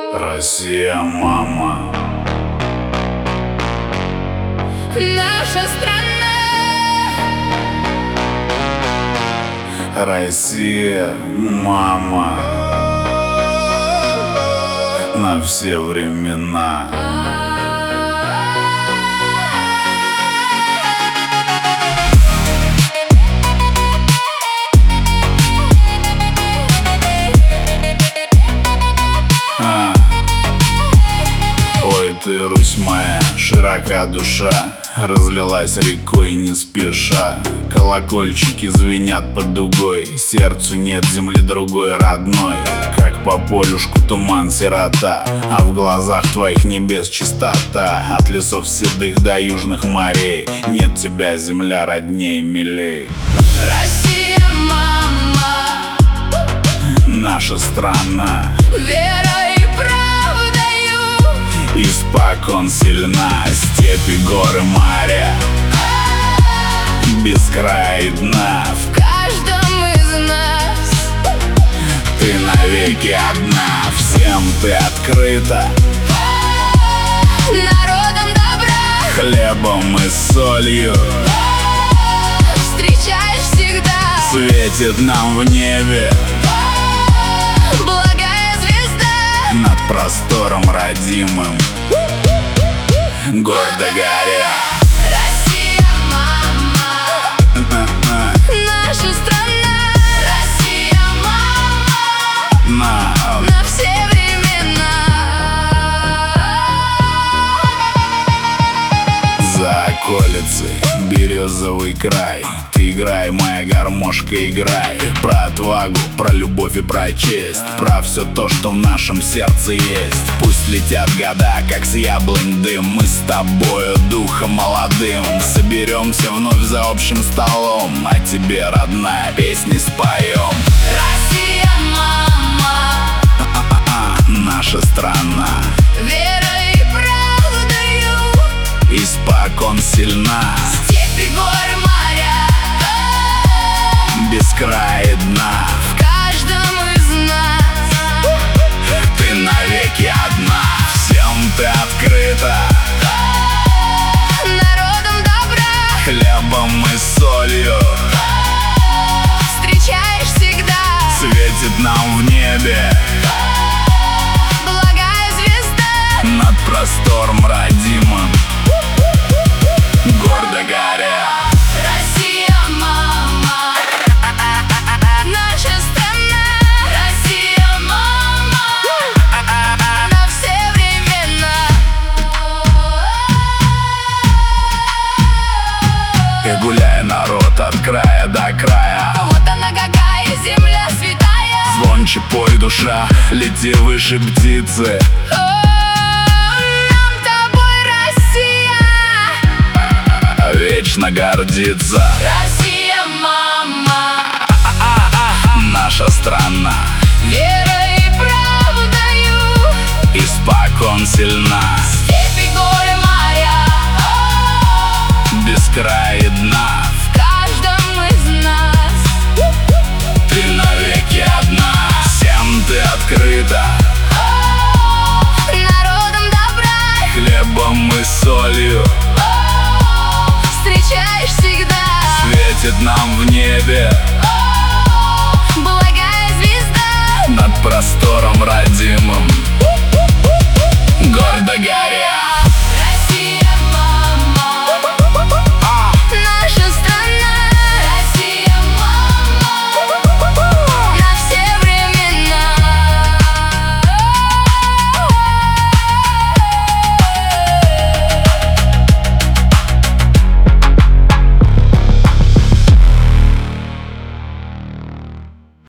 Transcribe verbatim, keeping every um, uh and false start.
Россия, мама, наша страна. Россия, мама, на все времена. Ой, ты, Русь моя, широка душа, разлилась рекой не спеша. Колокольчики звенят под дугой, сердцу нет земли другой родной. Как по полюшку туман сирота, а в глазах твоих небес чистота. От лесов седых до южных морей нет тебя, земля, родней, милей. Россия, мама, наша страна, верой и правдою испокон сильна. Степи, горы, моря, без края и дна. в каждом из нас Ты навеки одна, всем ты открыта, народом добра хлебом и солью. встречаешь всегда, Светит нам в небе благая звезда. над простором родимым, гордо горя. Россия, мама, наша страна. Россия, мама, На, на все времена. за околицей березовый край. Ты играй, моя гармошка, играй. Про отвагу, про любовь и про честь, про все то, что в нашем сердце есть. Пусть летят года, как с яблонь дым, мы с тобою духом молодым соберемся вновь за общим столом, а тебе, родная, песни споем. Россия, мама, Наша страна верой и правдою испокон сильна, степи, горы, моря, без края и дна. в каждом из нас Ты навеки одна, всем ты открыта, народом добра хлебом и солью. встречаешь всегда, Светит нам в небе благая звезда. над простором родимым, гордо горя. Россия, мама, наша страна. Россия, мама, на все времена. И гуляй, народ, от края до края, Вот она какая земля святая. звонче пой, душа, лети выше птицы. О, нам тобой Россия, Вечно гордится Россия, мама, наша страна, верой и правдою испокон сильна, степи, горы, моря, без края и дна. в каждом из нас Ты навеки одна, всем ты открыта, народом добра хлебом и солью. встречаешь всегда, Светит нам в небе благая звезда. над простором родимым, гордо горя.